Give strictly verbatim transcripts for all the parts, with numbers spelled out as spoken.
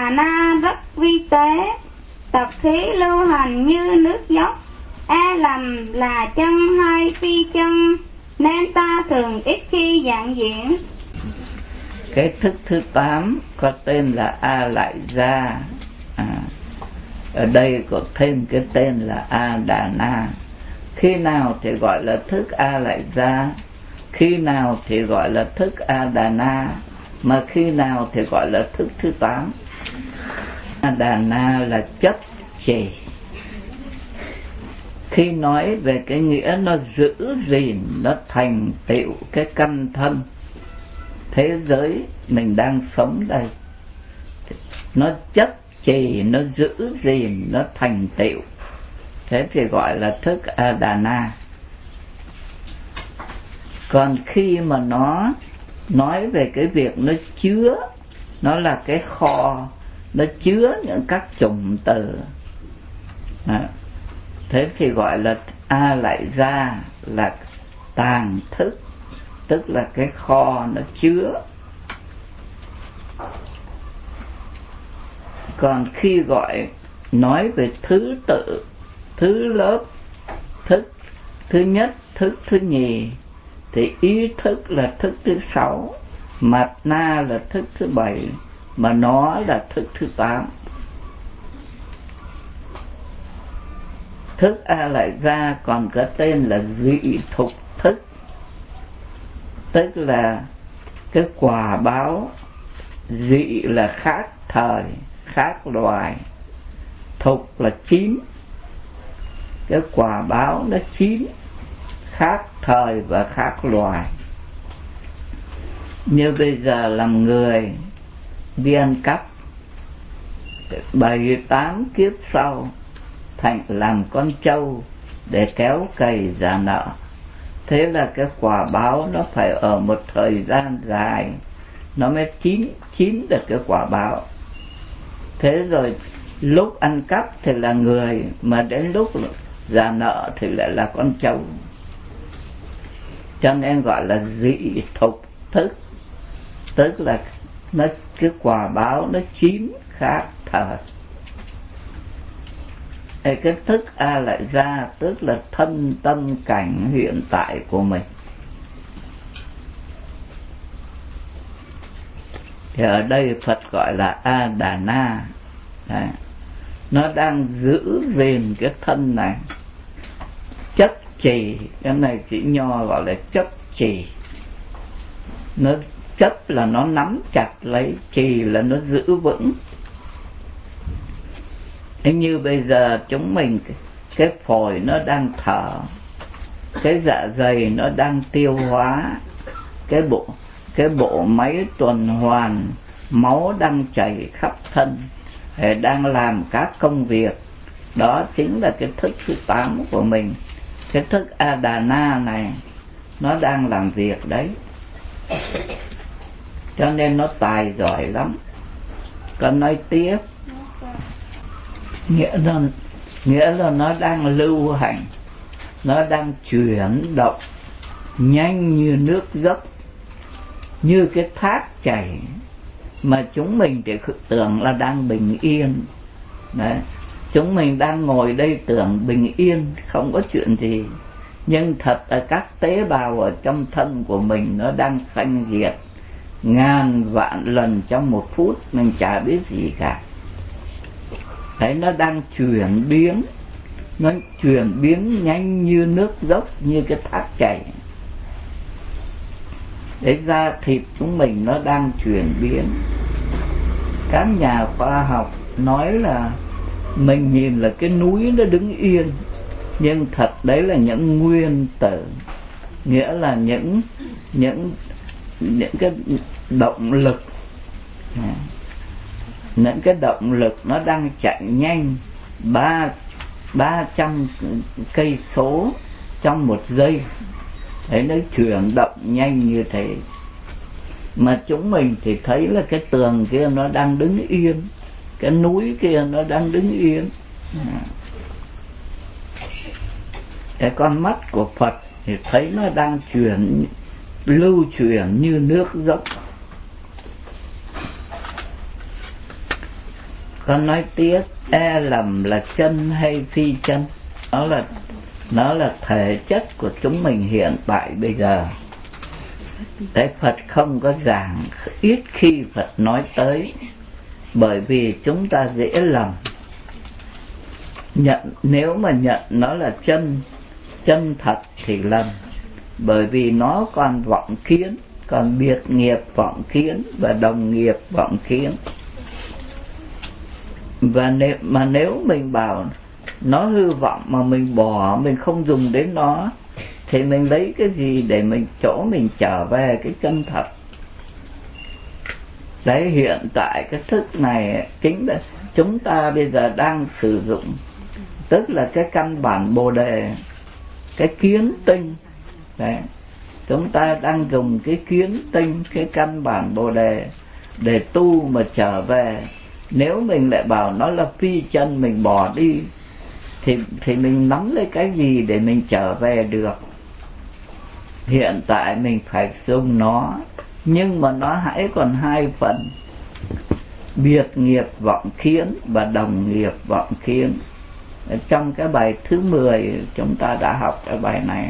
Đà Na rất vi tế, tập khí lưu hành như nước dốc, e lầm là chân hay phi chân, nên ta thường ít khi giảng diễn. Cái thức thứ tám có tên là A Lại Gia. À, ở đây có thêm cái tên là A Đà Na. Khi nào thì gọi là thức A Lại Gia, khi nào thì gọi là thức A Đà Na, mà khi nào thì gọi là thức thứ tám. A Đà Na là chấp trì. Khi nói về cái nghĩa nó giữ gìn, nó thành tựu cái căn thân thế giới mình đang sống đây, nó chấp trì, nó giữ gìn, nó thành tựu, thế thì gọi là thức A Đà Na. Còn khi mà nó nói về cái việc nó chứa, nó là cái kho, nó chứa những các chủng từ, à, thế thì gọi là A Lại Gia, là tàng thức, tức là cái kho nó chứa. Còn khi gọi nói về thứ tự, thứ lớp, thức thứ nhất, thức thứ nhì, thì ý thức là thức thứ sáu, mạt na là thức thứ bảy, mà nó là thức thứ tám. Thức A Lại Gia còn có tên là dị thục thức, tức là cái quả báo. Dị là khác thời, khác loài, thục là chín, cái quả báo nó chín, khác thời và khác loài. Như bây giờ làm người đi ăn cắp, bảy tám kiếp sau thành làm con trâu để kéo cày trả nợ. Thế là cái quả báo nó phải ở một thời gian dài nó mới chín chín được cái quả báo. Thế rồi lúc ăn cắp thì là người, mà đến lúc trả nợ thì lại là con trâu. Cho nên gọi là dị thục thức, tức là nó cái quả báo nó chín khác thời. Cái thức A Lại Gia tức là thân tâm cảnh hiện tại của mình. Thì ở đây Phật gọi là A Đà Na. Đấy. Nó đang giữ gìn cái thân này, chấp trì, cái này chữ nho gọi là chấp trì. Nó chấp là nó nắm chặt lấy, trì là nó giữ vững. Thế như bây giờ chúng mình, cái phổi nó đang thở, cái dạ dày nó đang tiêu hóa, cái bộ cái bộ máy tuần hoàn, máu đang chảy khắp thân, đang làm các công việc. Đó chính là cái thức thứ tám của mình. Cái thức A Đà Na này nó đang làm việc đấy, cho nên nó tài giỏi lắm. Còn nói tiếp, nghĩa là nghĩa là nó đang lưu hành, nó đang chuyển động nhanh như nước dốc, như cái thác chảy, mà chúng mình thì tưởng là đang bình yên. Đấy. Chúng mình đang ngồi đây tưởng bình yên, không có chuyện gì, nhưng thật là các tế bào ở trong thân của mình nó đang sanh diệt ngàn vạn lần trong một phút, mình chả biết gì cả. Đấy, nó đang chuyển biến, nó chuyển biến nhanh như nước dốc, như cái thác chảy. Đấy, da thịt chúng mình nó đang chuyển biến. Các nhà khoa học nói là mình nhìn là cái núi nó đứng yên, nhưng thật đấy là những nguyên tử, nghĩa là những những những cái động lực, những cái động lực nó đang chạy nhanh ba ba trăm cây số trong một giây. Đấy, nó chuyển động nhanh như thế. Mà chúng mình thì thấy là cái tường kia nó đang đứng yên, cái núi kia nó đang đứng yên. Cái con mắt của Phật thì thấy nó đang chuyển, lưu chuyển như nước dốc. Con nói tiếp, e lầm là chân hay phi chân? Nó là nó là thể chất của chúng mình hiện tại bây giờ. Cái Phật không có giảng, ít khi Phật nói tới, bởi vì chúng ta dễ lầm. Nhận, nếu mà nhận nó là chân, chân thật thì lầm, bởi vì nó còn vọng kiến, còn biệt nghiệp vọng kiến và đồng nghiệp vọng kiến. Và nếu, mà nếu mình bảo nó hư vọng mà mình bỏ, mình không dùng đến nó, thì mình lấy cái gì để mình chỗ mình trở về cái chân thật? Đấy, hiện tại cái thức này chính là chúng ta bây giờ đang sử dụng, tức là cái căn bản Bồ Đề, cái kiến tinh. Đấy, chúng ta đang dùng cái kiến tinh, cái căn bản Bồ Đề để tu mà trở về. Nếu mình lại bảo nó là phi chân, mình bỏ đi, thì thì mình nắm lấy cái gì để mình trở về được? Hiện tại mình phải dùng nó, nhưng mà nó hãy còn hai phần: biệt nghiệp vọng kiến và đồng nghiệp vọng kiến. Trong cái bài thứ mười chúng ta đã học cái bài này.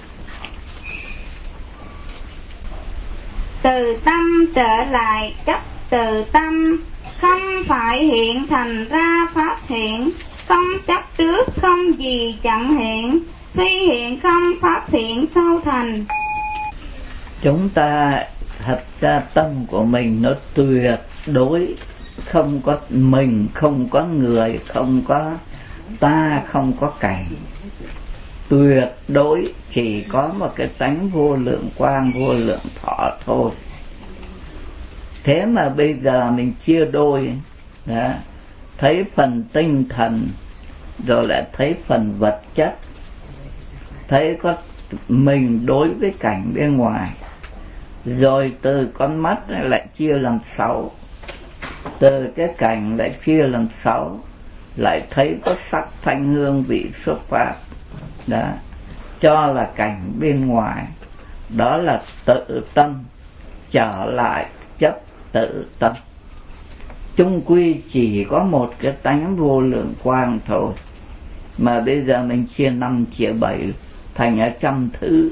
Từ tâm trở lại chấp từ tâm, không phải hiện thành ra pháp hiện. Không chấp trước không gì chẳng hiện, phi hiện không pháp hiện sau thành. Chúng ta thật ra tâm của mình nó tuyệt đối, không có mình, không có người, không có ta, không có cảnh. Tuyệt đối chỉ có một cái tánh vô lượng quang, vô lượng thọ thôi. Thế mà bây giờ mình chia đôi, đó, thấy phần tinh thần, rồi lại thấy phần vật chất, thấy có mình đối với cảnh bên ngoài, rồi từ con mắt lại chia làm sáu, từ cái cảnh lại chia làm sáu, lại thấy có sắc thanh hương vị xuất phát, đó, cho là cảnh bên ngoài. Đó là tự tâm trở lại chấp tự tâm. Chung quy chỉ có một cái tánh vô lượng quang thôi, mà bây giờ mình chia năm chia bảy thành ở trăm thứ.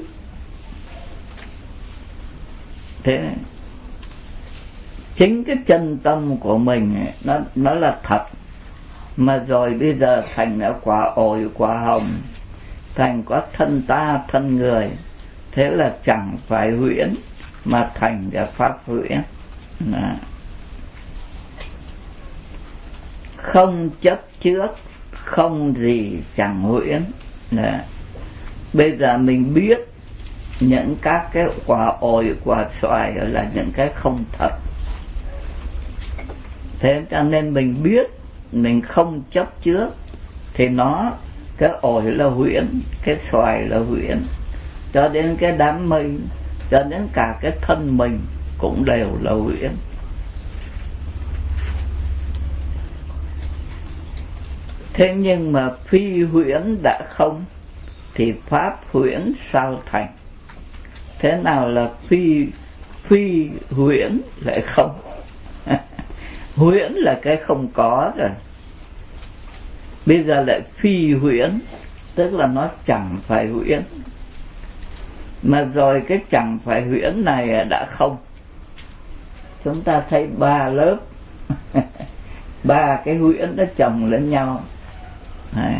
Thế chính cái chân tâm của mình nó nó là thật, mà rồi bây giờ thành ở quả ổi quả hồng, thành có thân ta thân người. Thế là chẳng phải huyễn mà thành cái pháp huyễn. Đó. Không chấp trước, không gì chẳng huyễn. Đó. Bây giờ mình biết những các cái quả ổi quả xoài là những cái không thật, thế cho nên mình biết, mình không chấp trước, thì nó, cái ổi là huyễn, cái xoài là huyễn, cho đến cái đám mây, cho đến cả cái thân mình cũng đều là huyễn. Thế nhưng mà phi huyễn đã không, thì pháp huyễn sao thành? Thế nào là phi phi huyễn lại không? Huyễn là cái không có rồi, bây giờ lại phi huyễn, tức là nó chẳng phải huyễn. Mà rồi cái chẳng phải huyễn này đã không. Chúng ta thấy ba lớp ba cái huyễn nó chồng lên nhau. Đấy.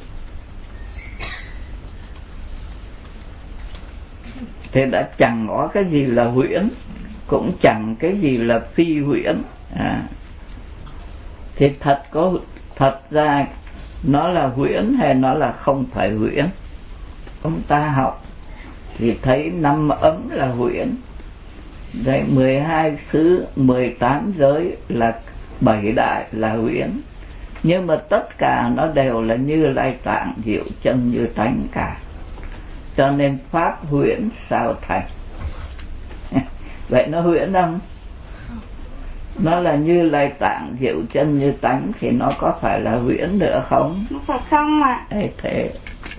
Thì đã chẳng có cái gì là huyễn, cũng chẳng cái gì là phi huyễn. À. Thì thật có thật ra nó là huyễn hay nó là không phải huyễn? Chúng ta học thì thấy năm ấm là huyễn, rồi mười hai xứ, mười tám giới là bảy đại là huyễn. Nhưng mà tất cả nó đều là Như Lai Tạng diệu chân như tánh cả. Cho nên pháp huyễn sao thành? Vậy nó huyễn không? Nó là Như Lai Tạng diệu chân như tánh, thì nó có phải là huyễn nữa không? Nó phải không ạ? À? Ê, thế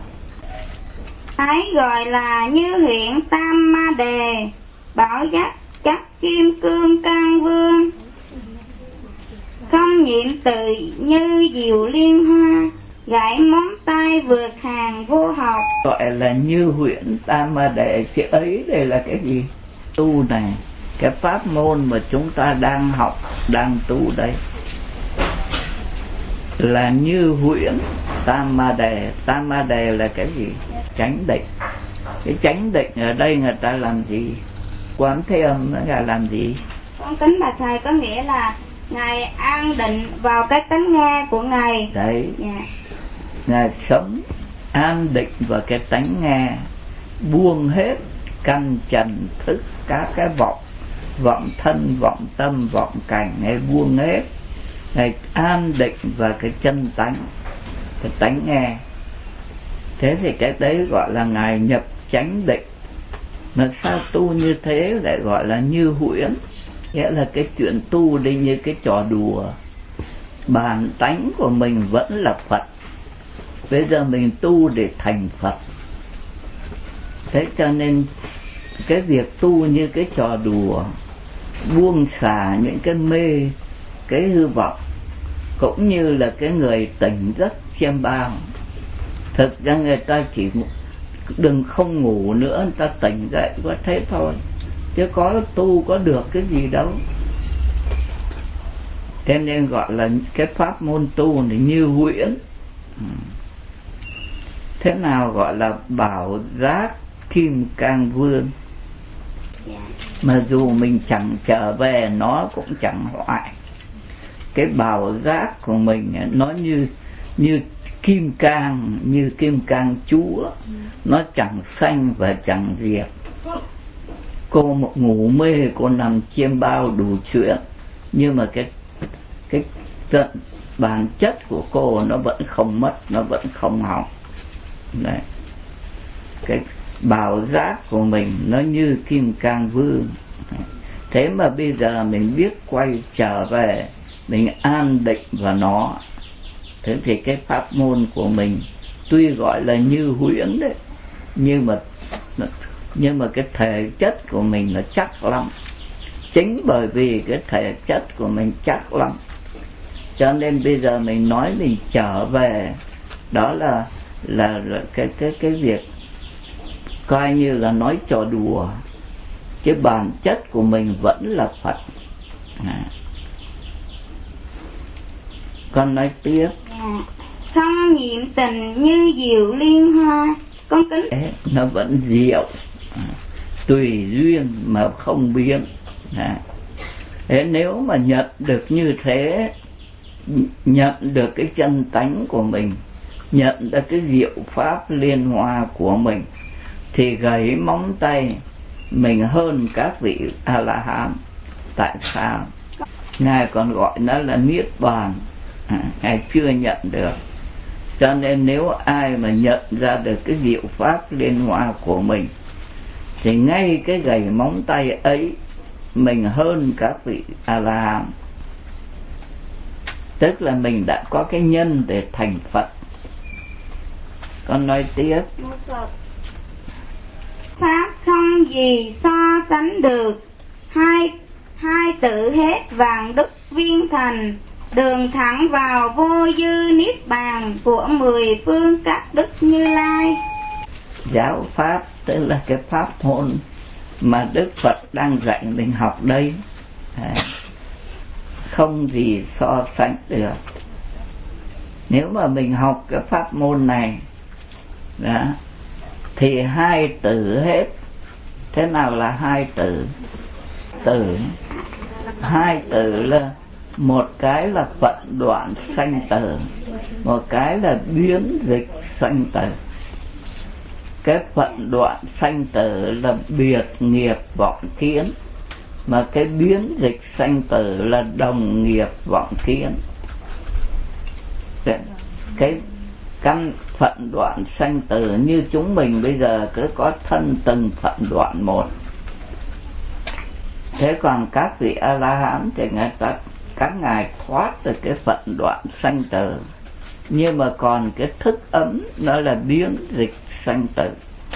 ấy gọi là như hiện tam ma đề, bảo giác chắc kim cương can vương. Không không nhiệm từ như diều liên hoa, gảy móng tay vượt hàng vô học. Gọi là như huyễn tam ma đề, chứ ấy đây là cái gì? Tu này, cái pháp môn mà chúng ta đang học, đang tu đây là như huyễn tam ma đề. Tam ma đề là cái gì? Chánh định. Cái chánh định ở đây người ta làm gì? Quán Thế Âm là làm gì? Con kính bạch thầy, có nghĩa là ngài an định vào cái tánh nghe của ngài. Đấy. Yeah. Ngài sống an định vào cái tánh nghe, buông hết căn trần thức các cái vọng, vọng thân, vọng tâm, vọng cảnh, ngài buông hết, ngài an định vào cái chân tánh, cái tánh nghe. Thế thì cái đấy gọi là ngài nhập chánh định. Mà sao tu như thế lại gọi là như huyễn? Nghĩa là cái chuyện tu đi như cái trò đùa, bản tánh của mình vẫn là Phật, bây giờ mình tu để thành Phật. Thế cho nên cái việc tu như cái trò đùa, buông xả những cái mê, cái hư vọng, cũng như là cái người tỉnh giấc chiêm bao. Thực ra người ta chỉ đừng không ngủ nữa, người ta tỉnh dậy có thế thôi, chứ có tu có được cái gì đâu. Thế nên gọi là cái pháp môn tu này như huyễn. Thế nào gọi là bảo giác kim cang vương? Mà dù mình chẳng trở về nó cũng chẳng hoại. Cái bảo giác của mình nó như như kim cang, như kim cang chúa, nó chẳng sanh và chẳng diệt. Cô một ngủ mê, cô nằm chiêm bao đủ chuyện, nhưng mà cái cái trận bản chất của cô nó vẫn không mất, nó vẫn không hỏng. Đấy. Cái bảo giác của mình nó như kim cang vương. Thế mà bây giờ mình biết quay trở về, mình an định vào nó. Thế thì cái pháp môn của mình tuy gọi là như huyễn đấy, nhưng mà nhưng mà cái thể chất của mình nó chắc lắm. Chính bởi vì cái thể chất của mình chắc lắm, cho nên bây giờ mình nói mình trở về, đó là là, là cái cái cái việc coi như là nói trò đùa, chứ bản chất của mình vẫn là Phật. À. Con nói tiếp. Yeah. Không nhiệm tình như diệu liên hoa. Con kính. Đấy, nó vẫn diệu, à, tùy duyên mà không biến. À. Thế nếu mà nhận được như thế, nhận được cái chân tánh của mình, nhận được cái diệu pháp liên hoa của mình, thì gãy móng tay mình hơn các vị A-la-hán. Tại sao? Ngài còn gọi nó là Niết Bàn, à, Ngài chưa nhận được. Cho nên nếu ai mà nhận ra được cái diệu pháp liên hoa của mình, thì ngay cái gãy móng tay ấy mình hơn các vị A-la-hán. Tức là mình đã có cái nhân để thành Phật. Con nói tiếp. Pháp không gì so sánh được, hai hai tự hết vạn đức viên thành, đường thẳng vào vô dư niết bàn của mười phương các đức Như Lai. Giáo pháp tức là cái pháp môn mà Đức Phật đang dạy mình học đây, à, không gì so sánh được. Nếu mà mình học cái pháp môn này đó, thì hai tử hết. Thế nào là hai tử? Tử, hai tử là một cái là vận đoạn sanh tử, một cái là biến dịch sanh tử. Cái vận đoạn sanh tử là biệt nghiệp vọng kiến, mà cái biến dịch sanh tử là đồng nghiệp vọng kiến. Cái căn phận đoạn sanh tử như chúng mình bây giờ cứ có thân từng phận đoạn một. Thế còn các vị A-la-hán thì người ta, các ngài thoát từ cái phận đoạn sanh tử, nhưng mà còn cái thức ấm nó là biến dịch sanh tử.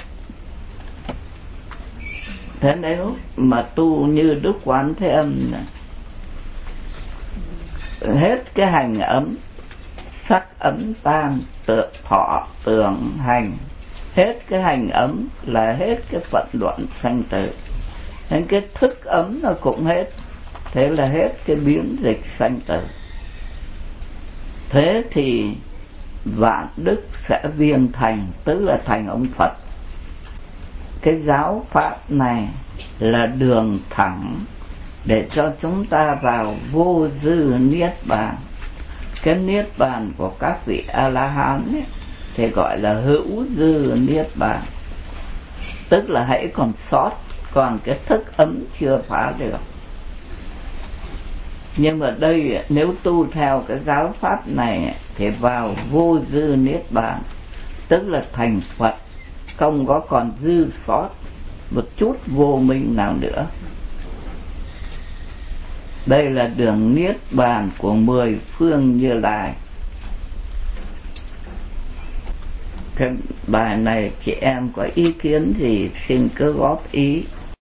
Thế nếu mà tu như Đức Quán Thế Âm này, hết cái hành ấm, sắc ấm tan tự thọ tường hành, hết cái hành ấm là hết cái vận luận sanh tử, nên cái thức ấm nó cũng hết, thế là hết cái biến dịch sanh tử. Thế thì vạn đức sẽ viên thành, tức là thành ông Phật. Cái giáo pháp này là đường thẳng để cho chúng ta vào vô dư niết bàn. Cái niết bàn của các vị A-la-hán ấy, thì gọi là hữu dư niết bàn, tức là hãy còn sót, còn cái thức ấm chưa phá được. Nhưng mà đây nếu tu theo cái giáo pháp này thì vào vô dư niết bàn, tức là thành Phật, không có còn dư sót một chút vô minh nào nữa. Đây là đường niết bàn của mười phương Như Lai. Cái bài này chị em có ý kiến gì xin cứ góp ý.